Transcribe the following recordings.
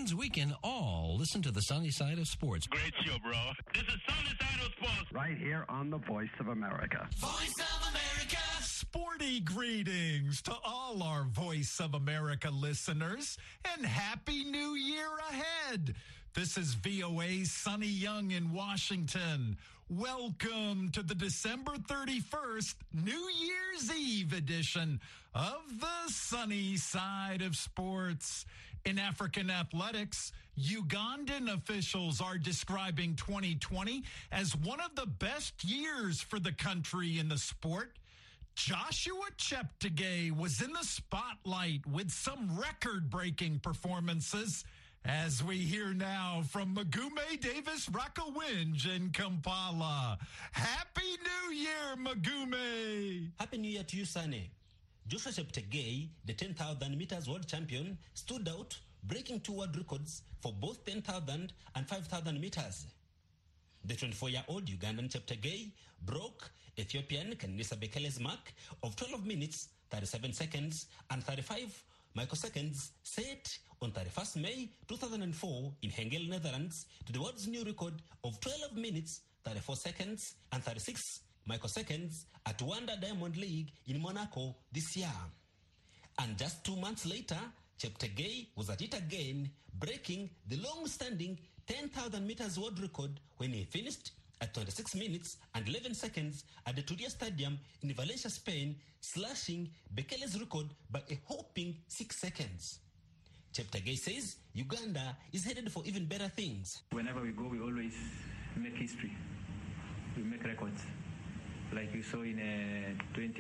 means we can all listen to the sunny side of sports. Great show, bro. This is Sunny Side of Sports. Right here on the Voice of America. Voice of America. Sporty greetings to all our Voice of America listeners, and Happy New Year ahead. This is VOA's Sonny Young in Washington. Welcome to the December 31st New Year's Eve edition of the Sunny Side of Sports. In African athletics, Ugandan officials are describing 2020 as one of the best years for the country in the sport. Joshua Cheptegei was in the spotlight with some record-breaking performances, as we hear now from Magume Davis Rakowinj in Kampala. Happy New Year, Magume! Happy New Year to you, Sunny. Joshua Cheptegei, the 10,000 meters world champion, stood out, breaking two world records for both 10,000 and 5,000 meters. The 24-year-old Ugandan Cheptegei broke Ethiopian Kenenisa Bekele's mark of 12 minutes, 37 seconds, and 35 microseconds set on 31st May 2004 in Hengel, Netherlands, to the world's new record of 12 minutes, 34 seconds, and 36 microseconds at Wanda Diamond League in Monaco this year. And just 2 months later, Cheptegei was at it again, breaking the long-standing 10,000 meters world record when he finished at 26 minutes and 11 seconds at the Turia Stadium in Valencia, Spain, slashing Bekele's record by a whopping 6 seconds. Cheptegei says Uganda is headed for even better things. Whenever we go, we always make history. We make records. Like you saw in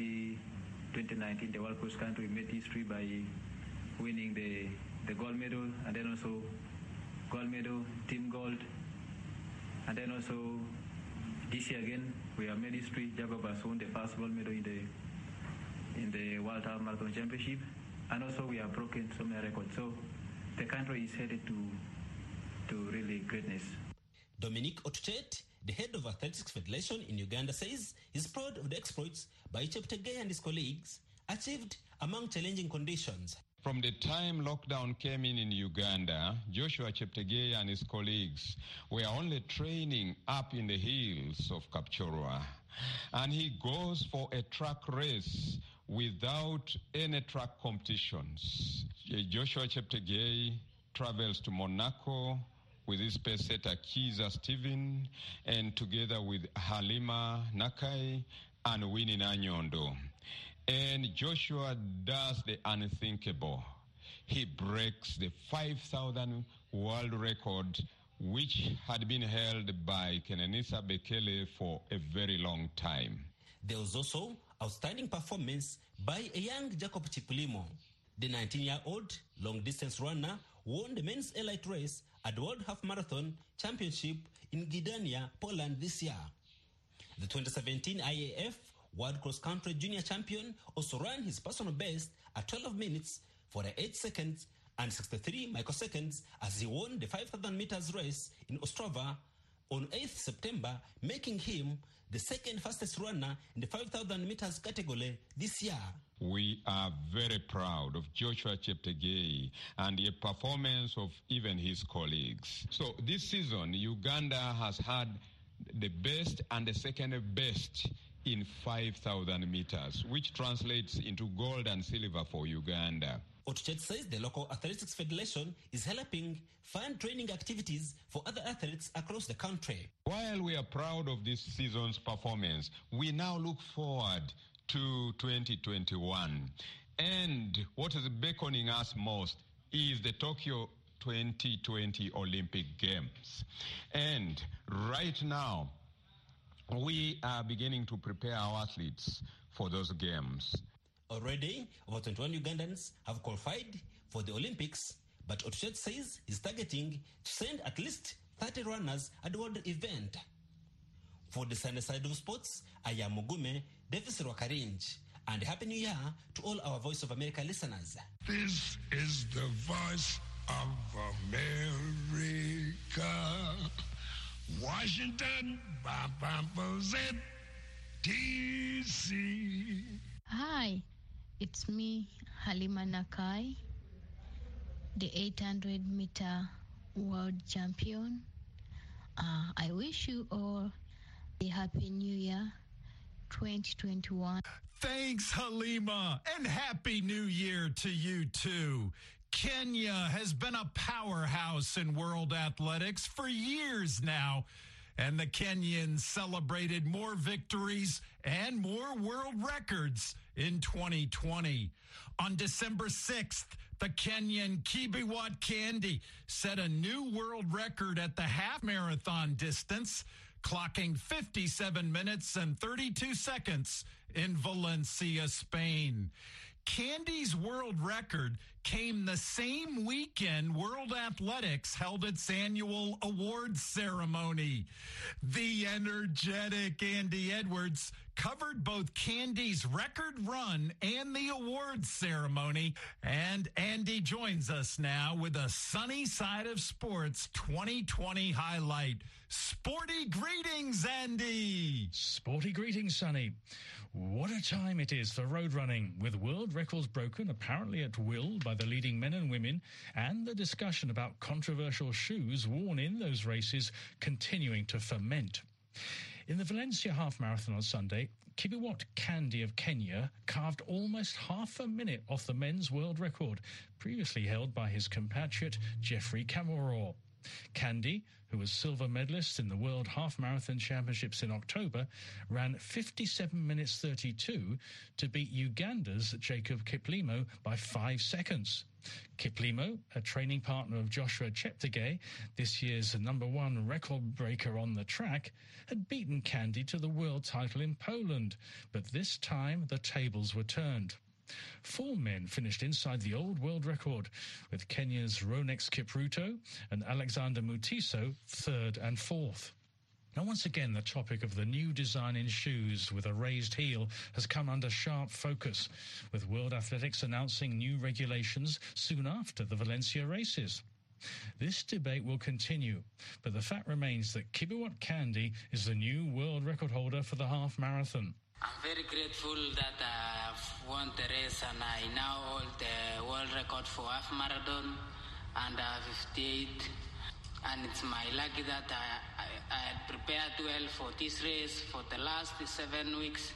2019, the World Cross Country, we made history by winning the gold medal, and then also gold medal, team gold, and then also this year again we have made history. Jacob has won the first gold medal in the World Marathon Championship, and also we have broken so many records. So the country is headed to really greatness. Dominic Otuchet, the head of Athletics Federation in Uganda, says he's proud of the exploits by Cheptegei and his colleagues achieved among challenging conditions. From the time lockdown came in Uganda, Joshua Cheptegei and his colleagues were only training up in the hills of Kapchorwa. And he goes for a track race without any track competitions. Joshua Cheptegei travels to Monaco with his pace setter Kiza Steven, and together with Halima Nakai and Winnie Nanyondo. And Joshua does the unthinkable. He breaks the 5,000 world record, which had been held by Kenenisa Bekele for a very long time. There was also outstanding performance by a young Jacob Chiplimo. The 19-year-old long-distance runner won the men's elite race at the World Half Marathon Championship in Gdynia, Poland this year. The 2017 IAF World Cross Country Junior Champion also ran his personal best at 12 minutes, 48 seconds, and 63 microseconds as he won the 5,000 meters race in Ostrava on 8th September, making him the second fastest runner in the 5,000 meters category this year. We are very proud of Joshua Cheptegei and the performance of even his colleagues. So this season, Uganda has had the best and the second best in 5,000 meters, which translates into gold and silver for Uganda. Otuchet says the local athletics federation is helping fund training activities for other athletes across the country. While we are proud of this season's performance, we now look forward to 2021. And what is beckoning us most is the Tokyo 2020 Olympic Games. And right now, we are beginning to prepare our athletes for those games. Already, over 21 Ugandans have qualified for the Olympics, but Otuchet says he's targeting to send at least 30 runners at the world event. For the Sunday Side of Sports, I am Mugume Davis Rakarinj, and Happy New Year to all our Voice of America listeners. This is the Voice of America. Washington, DC. Hi, it's me, Halima Nakai, the 800-meter world champion. I wish you all a happy new year 2021. Thanks, Halima, and Happy New Year to you too. Kenya has been a powerhouse in world athletics for years now, and the Kenyans celebrated more victories and more world records in 2020. On December 6th, the Kenyan Kibiwott Kandi set a new world record at the half marathon distance, clocking 57 minutes and 32 seconds in Valencia, Spain. Kandi's world record came the same weekend World Athletics held its annual awards ceremony. The energetic Andy Edwards covered both Kandi's record run and the awards ceremony. And Andy joins us now with a Sunny Side of Sports 2020 highlight. Sporty greetings, Andy. Sporty greetings, Sonny. What a time it is for road running, with world records broken apparently at will by the leading men and women, and the discussion about controversial shoes worn in those races continuing to ferment. In the Valencia half marathon on Sunday, Kibiwott Kandi of Kenya carved almost half a minute off the men's world record, previously held by his compatriot Geoffrey Kamworor. Kandi, who was silver medalist in the World Half Marathon Championships in October, ran 57 minutes 32 to beat Uganda's Jacob Kiplimo by 5 seconds. Kiplimo, a training partner of Joshua Cheptegei, this year's #1 record breaker on the track, had beaten Kandi to the world title in Poland, but this time the tables were turned. 4 men finished inside the old world record, with Kenya's Ronex Kipruto and Alexander Mutiso 3rd and 4th. Now, once again, the topic of the new design in shoes with a raised heel has come under sharp focus, with World Athletics announcing new regulations soon after the Valencia races. This debate will continue, but the fact remains that Kibiwott Kandi is the new world record holder for the half marathon. I'm very grateful that I've won the race and I now hold the world record for half marathon under 58. And it's my lucky that I had prepared well for this race for the last 7 weeks.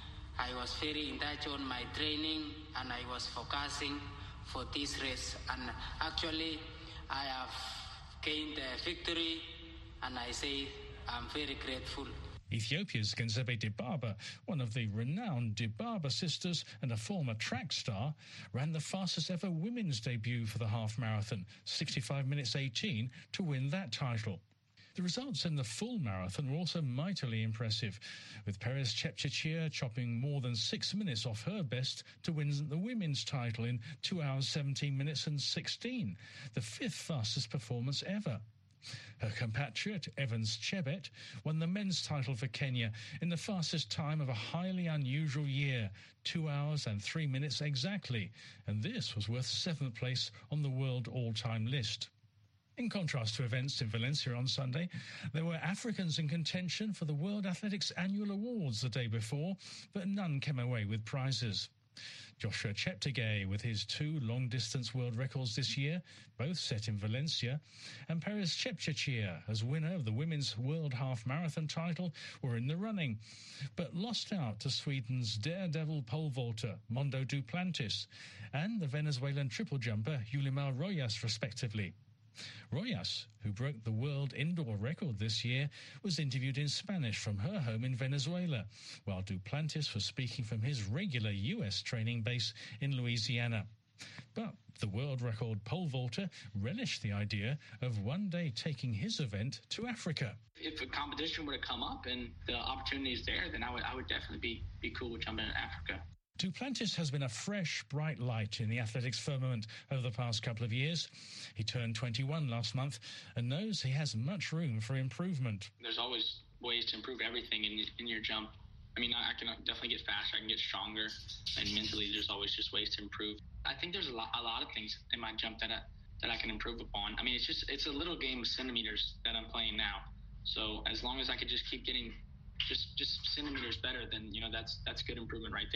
I was very in touch on my training and I was focusing for this race. And actually, I have gained the victory and I say I'm very grateful. Ethiopia's Genzebe Dibaba, one of the renowned Dibaba sisters and a former track star, ran the fastest ever women's debut for the half marathon, 65 minutes 18, to win that title. The results in the full marathon were also mightily impressive, with Perez Chepchirchir chopping more than 6 minutes off her best to win the women's title in 2 hours 17 minutes and 16, the 5th fastest performance ever. Her compatriot, Evans Chebet, won the men's title for Kenya in the fastest time of a highly unusual year, 2 hours and 3 minutes exactly, and this was worth 7th place on the world all-time list. In contrast to events in Valencia on Sunday, there were Africans in contention for the World Athletics Annual Awards the day before, but none came away with prizes. Joshua Cheptegei, with his 2 long-distance world records this year, both set in Valencia, and Perez Chepchirchir, as winner of the women's world half-marathon title, were in the running, but lost out to Sweden's daredevil pole vaulter, Mondo Duplantis, and the Venezuelan triple jumper, Yulimar Rojas, respectively. Rojas, who broke the world indoor record this year, was interviewed in Spanish from her home in Venezuela, while Duplantis was speaking from his regular U.S. training base in Louisiana. But the world record pole vaulter relished the idea of one day taking his event to Africa. If a competition were to come up and the opportunity is there, then I would definitely be cool with jumping in Africa. Duplantis has been a fresh, bright light in the athletics firmament over the past couple of years. He turned 21 last month and knows he has much room for improvement. There's always ways to improve everything in your jump. I mean, I can definitely get faster, I can get stronger, and mentally there's always just ways to improve. I think there's a lot of things in my jump that I can improve upon. I mean, it's a little game of centimeters that I'm playing now. So as long as I could just keep getting just centimeters better, then, that's good improvement right there.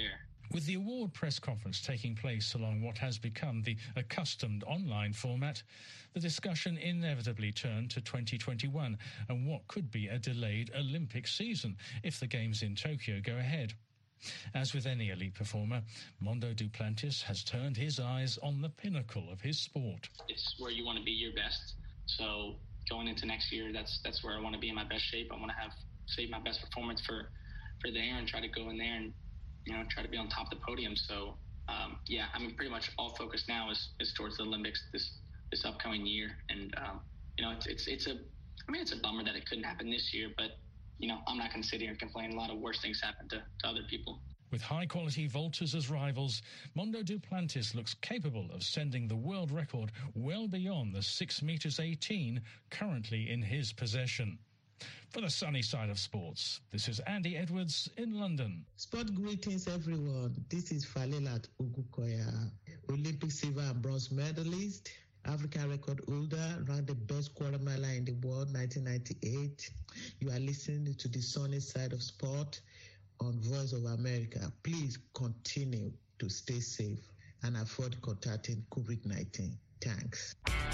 With the award press conference taking place along what has become the accustomed online format, the discussion inevitably turned to 2021 and what could be a delayed Olympic season if the Games in Tokyo go ahead. As with any elite performer, Mondo Duplantis has turned his eyes on the pinnacle of his sport. It's where you want to be your best. So going into next year, that's where I want to be in my best shape. I want to save my best performance for there and try to go in there and try to be on top of the podium. So, pretty much all focus now is towards the Olympics this upcoming year. And, it's a bummer that it couldn't happen this year, but, I'm not going to sit here and complain. A lot of worse things happen to other people. With high-quality vaulters as rivals, Mondo Duplantis looks capable of sending the world record well beyond the 6 meters 18 currently in his possession. For the sunny side of sports, this is Andy Edwards in London. Sport greetings, everyone. This is Falilat Ugukoya, Olympic silver and bronze medalist, African record holder, ranked the best quarter miler in the world, 1998. You are listening to the sunny side of sport on Voice of America. Please continue to stay safe and avoid contacting COVID-19. Thanks.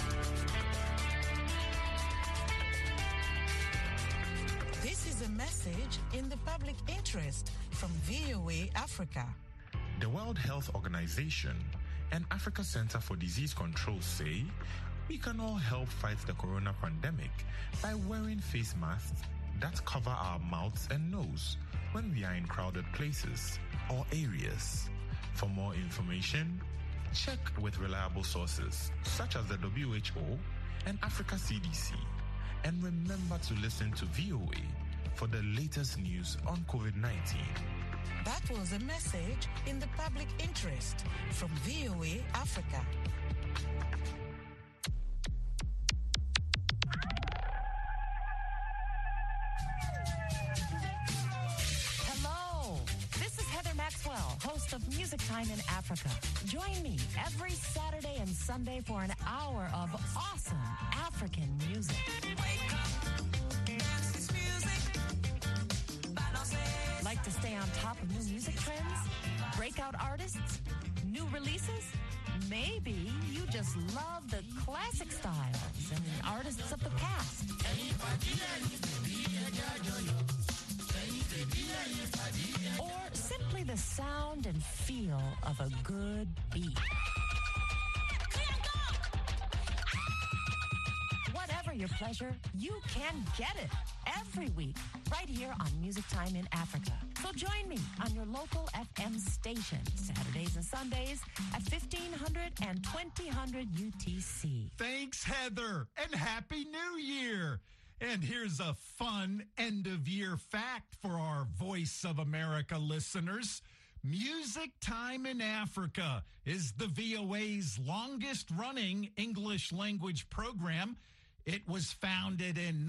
This is a message in the public interest from VOA Africa. The World Health Organization and Africa Center for Disease Control say we can all help fight the corona pandemic by wearing face masks that cover our mouths and nose when we are in crowded places or areas. For more information, check with reliable sources such as the WHO and Africa CDC. And remember to listen to VOA for the latest news on COVID-19. That was a message in the public interest from VOA Africa. Hello, this is Heather Maxwell, host of Music Time in Africa. Join me every Saturday and Sunday for an hour of awesome African music. Wake up, dance this music. Like to stay on top of new music trends, breakout artists, new releases? Maybe you just love the classic styles and artists of the past. Or simply the sound and feel of a good beat. Whatever your pleasure, you can get it every week right here on Music Time in Africa. So join me on your local FM station Saturdays and Sundays at 1500 and 2000 UTC. Thanks, Heather, and Happy New Year. And here's a fun end-of-year fact for our Voice of America listeners. Music Time in Africa is the VOA's longest-running English language program. It was founded in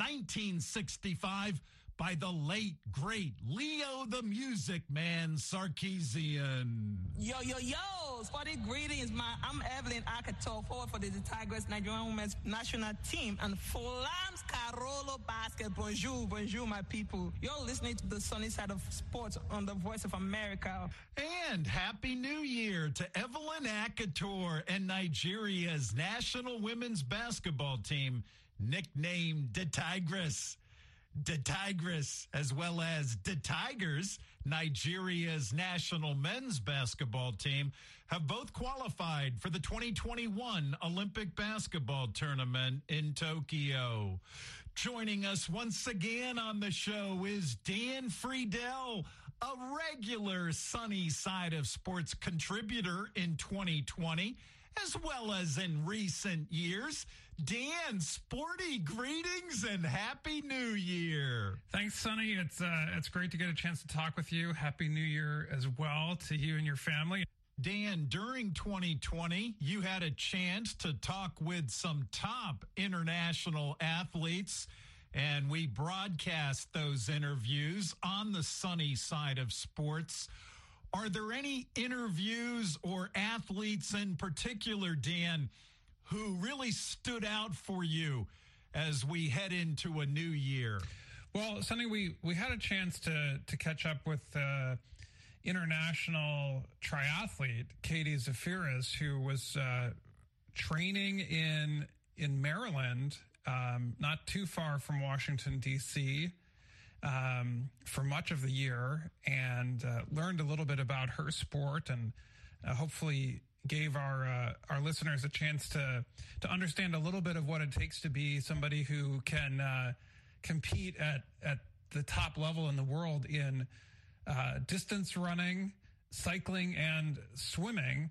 1965 by the late, great Leo the Music Man Sarkeesian. Yo, sporty greetings, man. I'm Evelyn Akato, forward for the Tigers Nigerian Women's National Team and Fulham's Carolo Basket. Bonjour, my people. You're listening to the sunny side of sports on the Voice of America. And Happy New Year to Evelyn Akator and Nigeria's national women's basketball team, nicknamed the Tigers. The Tigers, as well as the Tigers, Nigeria's national men's basketball team, have both qualified for the 2021 Olympic basketball tournament in Tokyo. Joining us once again on the show is Dan Friedel, a regular Sunny Side of Sports contributor in 2020, as well as in recent years. Dan, sporty greetings and Happy New Year. Thanks, Sonny. It's great to get a chance to talk with you. Happy New Year as well to you and your family. Dan, during 2020, you had a chance to talk with some top international athletes, and we broadcast those interviews on the Sunny Side of Sports. Are there any interviews or athletes in particular, Dan, who really stood out for you as we head into a new year? Well, Sonny, we had a chance to catch up with international triathlete, Katie Zafiris, who was training in Maryland, not too far from Washington, D.C., for much of the year, and learned a little bit about her sport, and hopefully gave our listeners a chance to understand a little bit of what it takes to be somebody who can compete at the top level in the world in distance running, cycling, and swimming.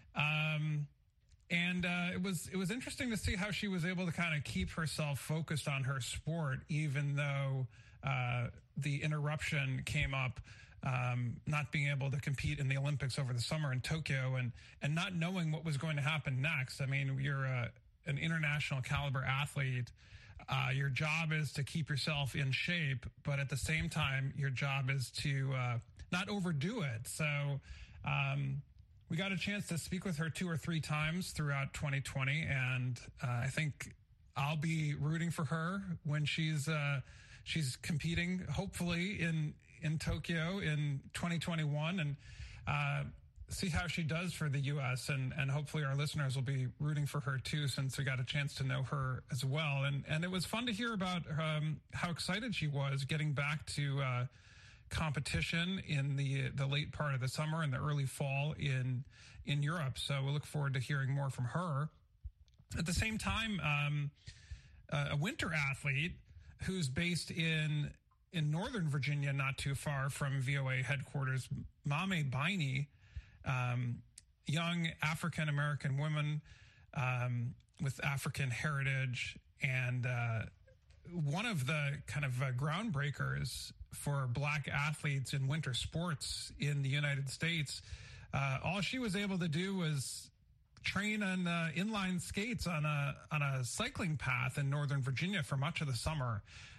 It was interesting to see how she was able to kind of keep herself focused on her sport, even though the interruption came up, not being able to compete in the Olympics over the summer in Tokyo, and not knowing what was going to happen next. I mean, you're an international caliber athlete. Your job is to keep yourself in shape, but at the same time, your job is to not overdo it. So we got a chance to speak with her 2 or 3 times throughout 2020, and I think I'll be rooting for her when she's competing, hopefully in Tokyo in 2021, and see how she does for the U.S. and hopefully our listeners will be rooting for her too, since we got a chance to know her as well. And it was fun to hear about how excited she was getting back to competition in the late part of the summer and the early fall in Europe. So we'll look forward to hearing more from her. At the same time, a winter athlete who's based in Northern Virginia, not too far from VOA headquarters, Mame Biney, young African-American woman with African heritage, and one of the kind of groundbreakers for Black athletes in winter sports in the United States. All she was able to do was train on inline skates on a cycling path in Northern Virginia for much of the summer.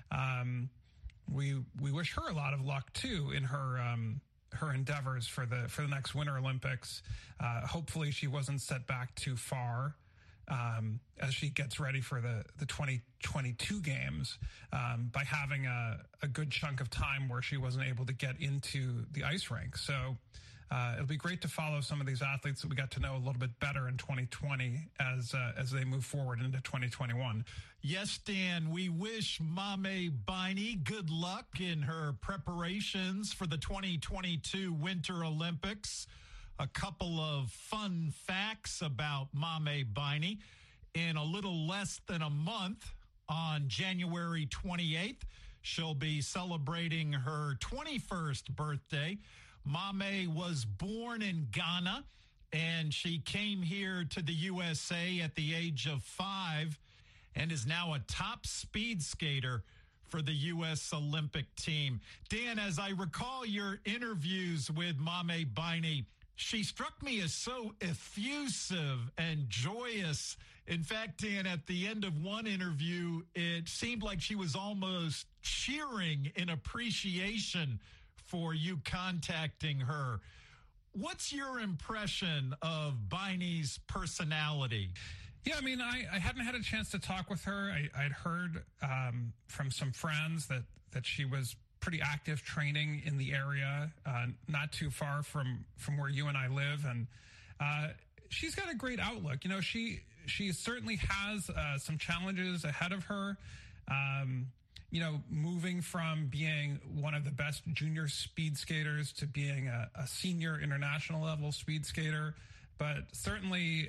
We wish her a lot of luck too in her endeavors for the next Winter Olympics. Hopefully she wasn't set back too far as she gets ready for the 2022 games by having a good chunk of time where she wasn't able to get into the ice rink. So it'll be great to follow some of these athletes that we got to know a little bit better in 2020 as they move forward into 2021. Yes, Dan, we wish Mame Biney good luck in her preparations for the 2022 Winter Olympics. A couple of fun facts about Mame Biney. In a little less than a month, on January 28th, she'll be celebrating her 21st birthday. Mame was born in Ghana, and she came here to the USA at the age of 5 and is now a top speed skater for the U.S. Olympic team. Dan, as I recall your interviews with Mame Biney, she struck me as so effusive and joyous. In fact, Dan, at the end of one interview, it seemed like she was almost cheering in appreciation for you contacting her. What's your impression of Biney's personality? Yeah, I mean, I hadn't had a chance to talk with her. I'd heard from some friends that she was pretty active training in the area, not too far from where you and I live. And she's got a great outlook. You know, she certainly has some challenges ahead of her. You know, moving from being one of the best junior speed skaters to being a senior international level speed skater. But certainly,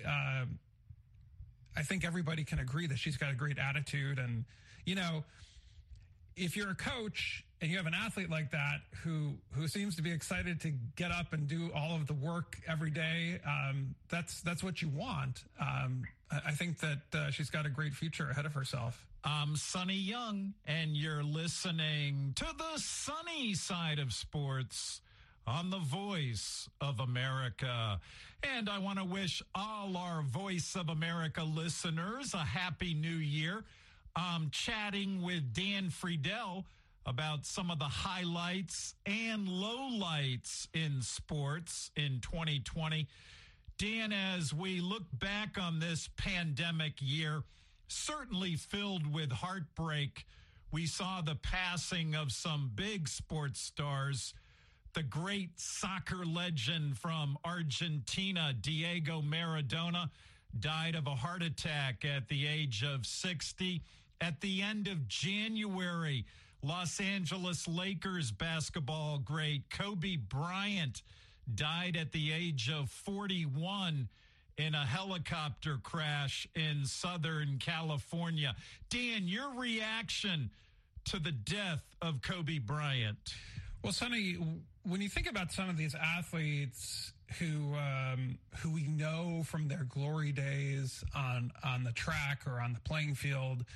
I think everybody can agree that she's got a great attitude. And, you know, if you're a coach and you have an athlete like that who seems to be excited to get up and do all of the work every day, that's what you want. I think that she's got a great future ahead of herself. I'm Sonny Young, and you're listening to the sunny side of sports on the Voice of America. And I want to wish all our Voice of America listeners a happy new year. I'm chatting with Dan Friedel about some of the highlights and lowlights in sports in 2020. Dan, as we look back on this pandemic year, certainly filled with heartbreak, we saw the passing of some big sports stars. The great soccer legend from Argentina, Diego Maradona, died of a heart attack at the age of 60. At the end of January, Los Angeles Lakers basketball great Kobe Bryant died at the age of 41 in a helicopter crash in Southern California. Dan, your reaction to the death of Kobe Bryant? Well, Sonny, when you think about some of these athletes who we know from their glory days on the track or on the playing field,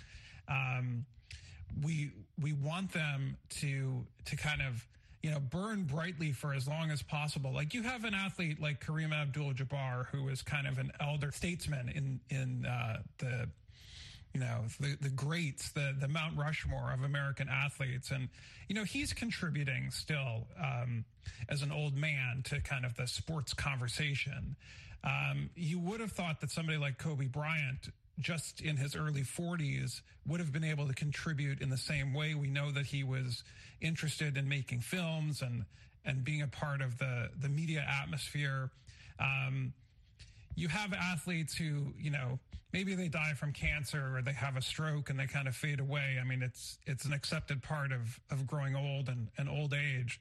we want them to kind of, burn brightly for as long as possible. Like you have an athlete like Kareem Abdul-Jabbar, who is kind of an elder statesman in the greats, the Mount Rushmore of American athletes. And, he's contributing still as an old man to kind of the sports conversation. You would have thought that somebody like Kobe Bryant, just in his early 40s, would have been able to contribute in the same way. We know that he was interested in making films and being a part of the media atmosphere. You have athletes who, maybe they die from cancer or they have a stroke and they kind of fade away. I mean, it's an accepted part of growing old and old age.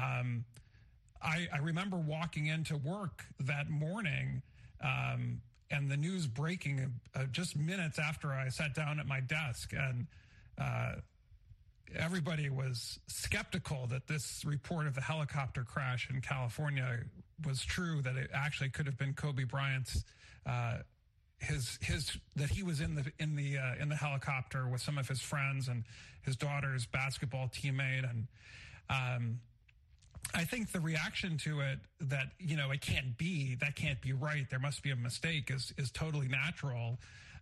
I remember walking into work that morning, and the news breaking just minutes after I sat down at my desk, and everybody was skeptical that this report of the helicopter crash in California was true, that it actually could have been Kobe Bryant's, that he was in the helicopter with some of his friends and his daughter's basketball teammate. And I think the reaction to it, that, it can't be right, there must be a mistake, is totally natural.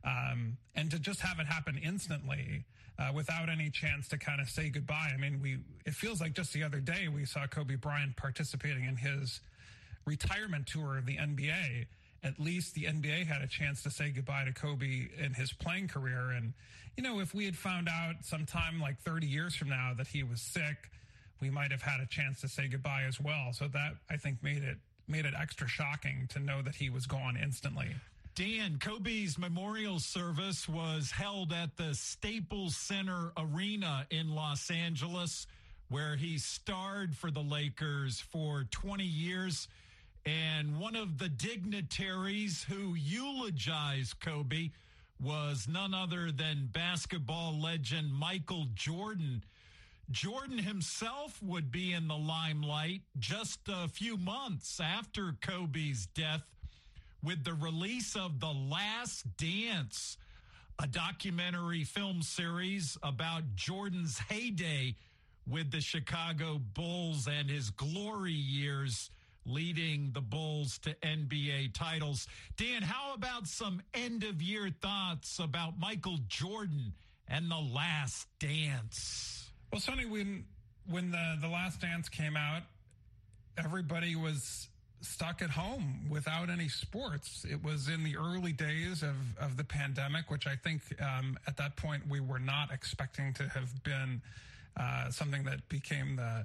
And to just have it happen instantly, without any chance to kind of say goodbye. I mean, it feels like just the other day we saw Kobe Bryant participating in his retirement tour of the NBA. At least the NBA had a chance to say goodbye to Kobe in his playing career. And, if we had found out sometime like 30 years from now that he was sick, we might have had a chance to say goodbye as well. So that, I think, made it extra shocking to know that he was gone instantly. Dan, Kobe's memorial service was held at the Staples Center Arena in Los Angeles, where he starred for the Lakers for 20 years. And one of the dignitaries who eulogized Kobe was none other than basketball legend Michael Jordan. Jordan himself would be in the limelight just a few months after Kobe's death with the release of The Last Dance, a documentary film series about Jordan's heyday with the Chicago Bulls and his glory years leading the Bulls to NBA titles. Dan, how about some end-of-year thoughts about Michael Jordan and The Last Dance? Well, Sonny, when the Last Dance came out, everybody was stuck at home without any sports. It was in the early days of the pandemic, which I think at that point we were not expecting to have been something that became the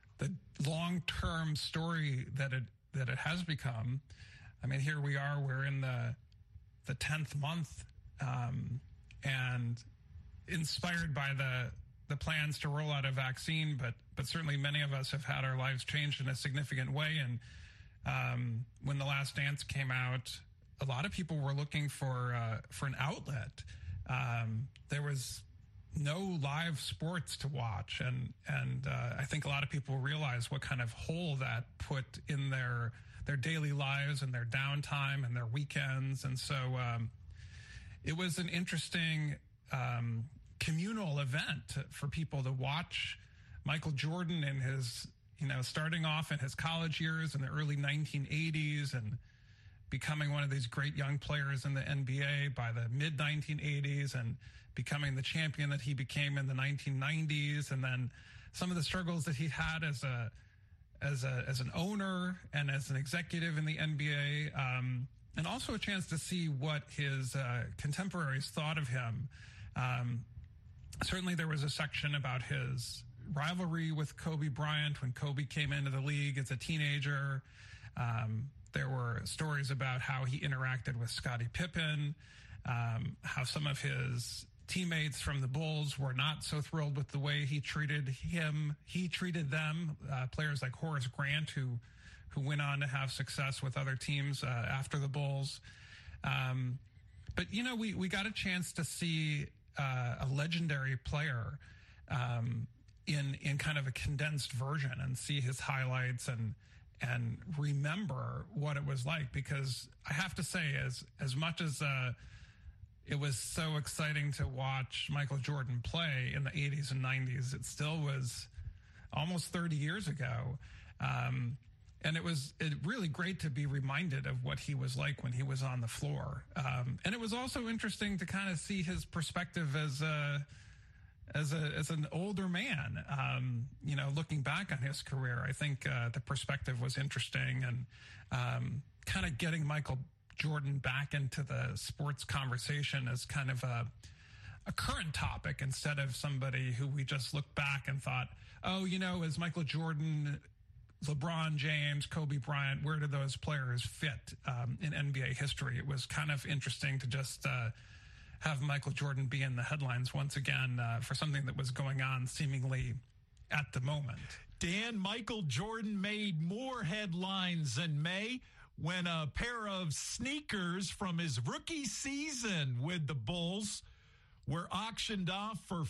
long-term story that it has become. I mean, here we are, we're in the 10th month, and inspired by the plans to roll out a vaccine, but certainly many of us have had our lives changed in a significant way. And when The Last Dance came out, a lot of people were looking for an outlet. There was no live sports to watch, and I think a lot of people realize what kind of hole that put in their daily lives and their downtime and their weekends. And so it was an interesting communal event for people to watch Michael Jordan in his, starting off in his college years in the early 1980s and becoming one of these great young players in the NBA by the mid 1980s and becoming the champion that he became in the 1990s. And then some of the struggles that he had as an owner and as an executive in the NBA, and also a chance to see what his contemporaries thought of him. Certainly there was a section about his rivalry with Kobe Bryant when Kobe came into the league as a teenager. There were stories about how he interacted with Scottie Pippen, how some of his teammates from the Bulls were not so thrilled with the way he treated them. Players like Horace Grant, who went on to have success with other teams after the Bulls. But, we got a chance to see a legendary player in kind of a condensed version and see his highlights and remember what it was like, because I have to say, as much as it was so exciting to watch Michael Jordan play in the 80s and 90s, it still was almost 30 years ago. And it was really great to be reminded of what he was like when he was on the floor. And it was also interesting to kind of see his perspective as an older man, looking back on his career. I think the perspective was interesting, and kind of getting Michael Jordan back into the sports conversation as kind of a current topic, instead of somebody who we just looked back and thought, is Michael Jordan, LeBron James, Kobe Bryant, where do those players fit in NBA history? It was kind of interesting to just have Michael Jordan be in the headlines once again for something that was going on seemingly at the moment. Dan, Michael Jordan made more headlines in May when a pair of sneakers from his rookie season with the Bulls were auctioned off for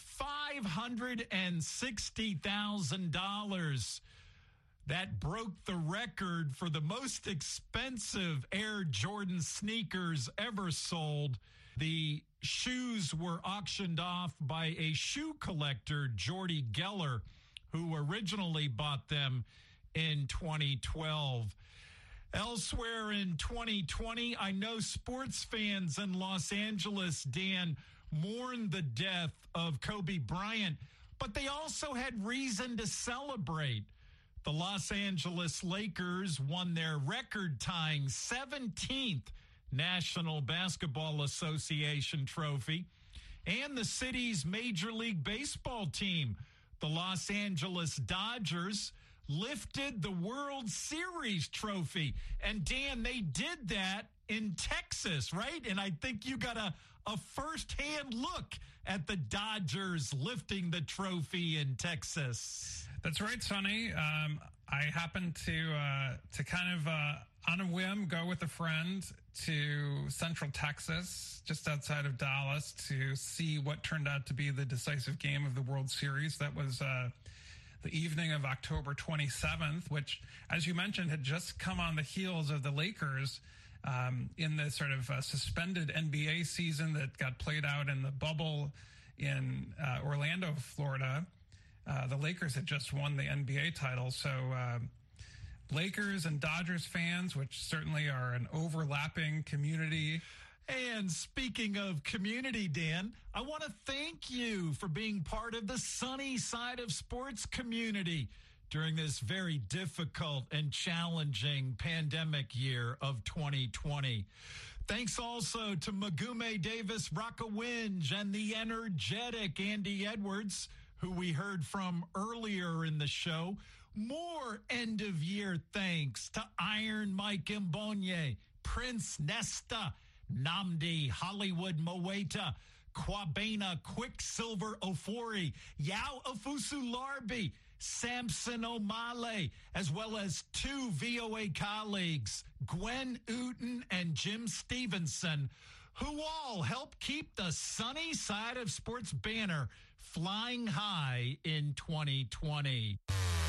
$560,000. That broke the record for the most expensive Air Jordan sneakers ever sold. The shoes were auctioned off by a shoe collector, Jordy Geller, who originally bought them in 2012. Elsewhere in 2020, I know sports fans in Los Angeles, Dan, mourned the death of Kobe Bryant, but they also had reason to celebrate. The Los Angeles Lakers won their record-tying 17th National Basketball Association trophy, and the city's Major League Baseball team, the Los Angeles Dodgers, lifted the World Series trophy. And Dan, they did that in Texas, right? And I think you got a first-hand look at the Dodgers lifting the trophy in Texas. That's right, Sonny. I happened to kind of on a whim go with a friend to Central Texas, just outside of Dallas, to see what turned out to be the decisive game of the World Series. That was the evening of October 27th, which, as you mentioned, had just come on the heels of the Lakers in the sort of suspended NBA season that got played out in the bubble in Orlando, Florida. The Lakers had just won the NBA title. So Lakers and Dodgers fans, which certainly are an overlapping community. And speaking of community, Dan, I want to thank you for being part of the sunny side of sports community during this very difficult and challenging pandemic year of 2020. Thanks also to Magume Davis, Rockawinge, and the energetic Andy Edwards, who we heard from earlier in the show. More end-of-year thanks to Iron Mike Mbonye, Prince Nesta, Namdi, Hollywood Moeta, Kwabena, Quicksilver Ofori, Yao Afusu Larbi, Samson O'Malley, as well as two VOA colleagues, Gwen Uten and Jim Stevenson, who all help keep the sunny side of sports banner flying high in 2020.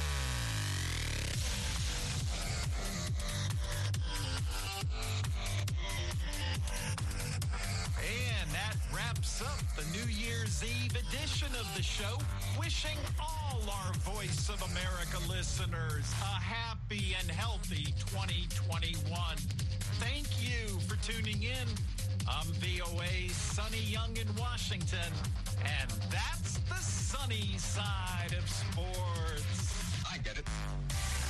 And that wraps up the New Year's Eve edition of the show. Wishing all our Voice of America listeners a happy and healthy 2021. Thank you for tuning in. I'm VOA's Sonny Young in Washington, and that's the sunny side of sports. I get it.